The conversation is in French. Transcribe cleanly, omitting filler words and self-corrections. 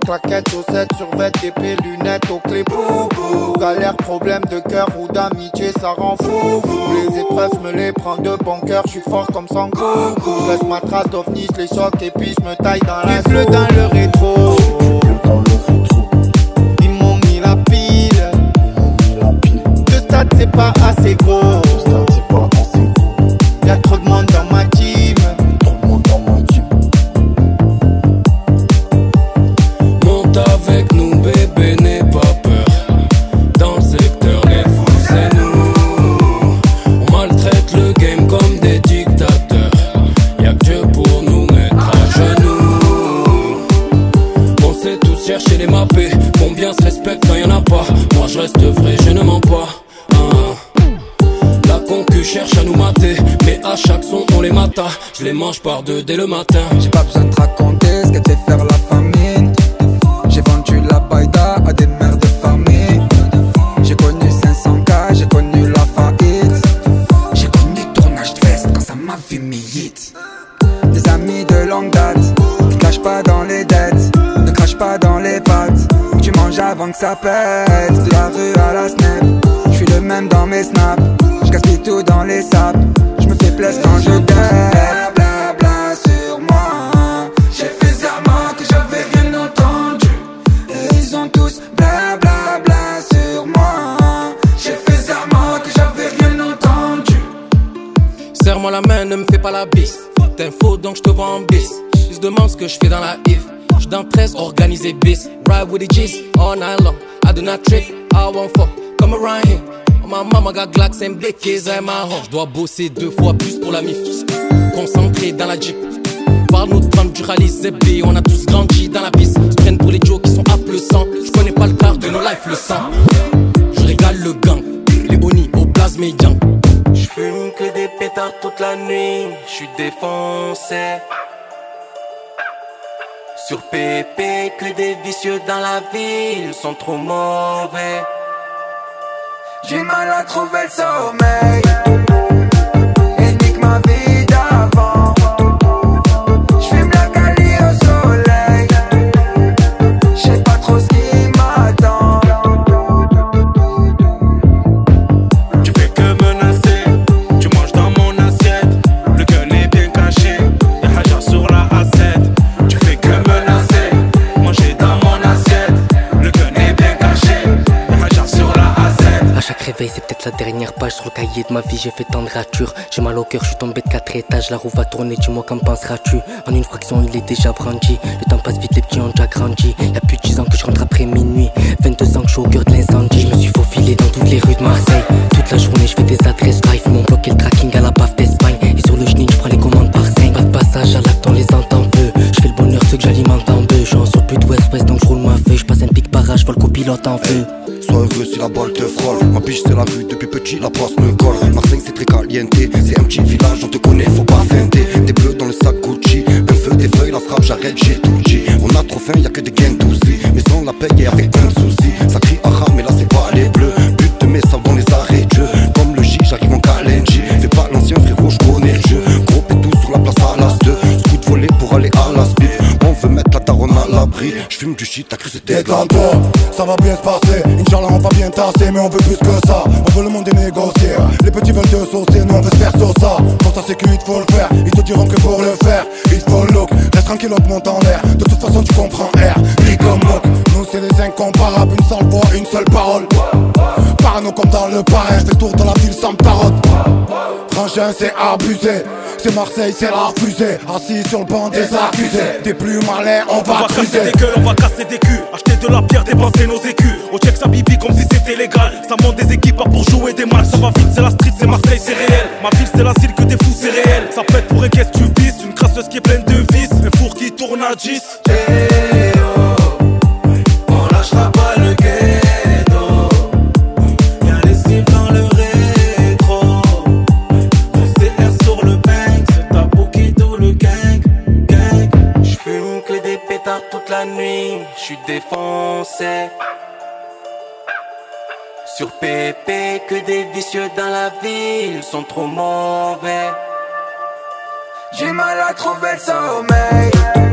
claquettes, aux 7 survêt, épée, lunettes, aux clés, boubou. Galère, problème de cœur ou d'amitié, ça rend fou. Les épreuves, me les prends de bon cœur, j'suis fort comme Sangoku. J'laisse ma trace d'ovnis, les chocs et puis j'me taille dans la bleu dans le rétro. Ils m'ont mis la pile. Le stade c'est pas assez gros. Y'a trop de monde dans ma team. Monte avec nous bébé, n'aie pas peur. Dans le secteur les fous c'est nous. On maltraite le game comme des dictateurs. Y'a que Dieu pour nous mettre à genoux. On sait tous chercher les mappés. Combien se respecte quand y'en a pas. Moi je reste vrai, je ne mens pas. La concu cherche à nous mater, mais à chaque son on les mata. Je les mange par deux dès le matin. J'ai pas besoin de te raconter ce que t'es faire la famine. J'ai vendu la baïda à des mères de famille. J'ai connu 500K, j'ai connu la faillite. J'ai connu tournage de veste quand ça m'a vu mi-hit. Des amis de longue date, qui cachent pas dans les dettes, ne crache pas dans les pattes. Tu manges avant que ça pète, de la rue à la snap. J'suis le même dans mes snaps, j'gaspille tout dans les sables. J'me fais plaisir quand je dab. Bla bla sur moi. J'ai fait serment que j'avais rien entendu. Et ils ont tous bla bla bla sur moi. J'ai fait serment que j'avais rien entendu. Serre-moi la main, ne me fais pas la bise. T'es faux donc j'te vois en bis. Ils se demandent ce que j'fais dans la if. J'suis dans 13 organisé bis. Ride with the G's all night long. I do not trick, I won't fuck. Come around here. Oh, my mama got Glocks and blickies at my home. J'dois bosser 2 fois plus pour la mif. Concentré dans la jeep. Parle-nous de prendre du rallye ZB. On a tous grandi dans la piste. Se prennent pour les Joe qui sont à plus sang. J'connais pas le quart de nos life, le sang. J'régale le gang. Les Oni au blaze médian. J'fume que des pétards toute la nuit. J'suis défoncé. Sur PP, que des vicieux dans la ville sont trop mauvais. J'ai mal à trouver le sommeil. Et nique ma vie d'avant. J'fume la cali au soleil. J'sais pas trop ce qui m'attend. Tu fais que menacer. Tu manges dans mon assiette. Le gun est bien caché. Y'a Hajar sur la A7. Tu fais que menacer. Manger dans mon assiette. Le gun est bien caché. Y'a Hajar sur la A7. À chaque réveil c'est peut-être la dernière page sur le cahier de ma vie. J'ai fait tant de ratures, j'ai mal au cœur, je suis tombé de 4 étages. La roue va tourner, dis-moi qu'en penseras-tu. En une fraction il est déjà brandi. Le temps passe vite, les petits ont déjà grandi. Y'a plus de 10 ans que je rentre après minuit. 22 ans que je suis au cœur de l'incendie. Je me suis faufilé dans toutes les rues de Marseille. Toute la journée je fais des adresses drive. Ils m'ont bloqué le tracking à la baffe d'Espagne. Et sur le chenil je prends les commandes par 5. Pas de passage à l'acte, on les entend peu. Je fais le bonheur ceux que j'alimente en deux. Je suis en surplus de ouest-ouest donc je roule ma feuille. Je passe un pic barrage, vol copilote en feu. Sois heureux si la balle te frôle. Ma biche c'est la rue, depuis petit la poisse me colle. Marseille c'est très caliente, c'est un petit village, on te connaît, faut pas feinter. Des bleus dans le sac Gucci, un feu, des feuilles, la frappe, j'arrête, j'ai tout dit. On a trop faim, y'a que des gains doucis. Mais sans la paye, y'a avec plein de soucis. Ça crie aha, mais là c'est pas les bleus. But de mes sables dans les arrêts de jeu. Comme le J, j'arrive en Kalenji. Fais pas l'ancien frérot, j'connais le jeu. Gros pétou sur la place à l'as 2. Scoot volé pour aller à la speed. On veut mettre la daronne à l'abri. J'fume du shit, t'as cru c'était de la Détends-toi, ça va bien se passer. Inch'Allah on va bien tasser, mais on veut plus que ça. On veut le monde et négocier. Les petits veulent te saucer, nous on veut se faire ça. Pour ta sécu il te faut le faire, ils te diront que pour le faire il te faut le look, reste tranquille l'autre monte en l'air. De toute façon tu comprends R, ni comme moque. Nous c'est les incomparables, une seule voix, une seule parole. Parano comme dans le parrain, je fais le tour dans la ville sans tarotte. Frangin c'est abusé, c'est Marseille c'est la fusée. Assis sur le banc des accusés, t'es plus malin on va casser des gueules, on va casser des culs. Acheter de la pierre, dépenser nos écus. On check sa bibi comme si c'était légal. Ça monte des équipes pas pour jouer des matchs. Ça va vite, c'est la street, c'est Marseille, c'est réel. Ma ville c'est l'asile que des fous, c'est réel. Ça pète pour un qu'est-ce que tu vises. Une crasseuse qui est pleine de vis. Un four qui tourne à 10. On lâchera pas le ghetto. Y'a les cibles dans le rétro. Le CR sur le bang. C'est ta qui tout le gang. J'fume que des pétards toute la nuit. J'suis défoncé. Sur PP, que des vicieux dans la ville sont trop mauvais. J'ai mal à trouver le sommeil.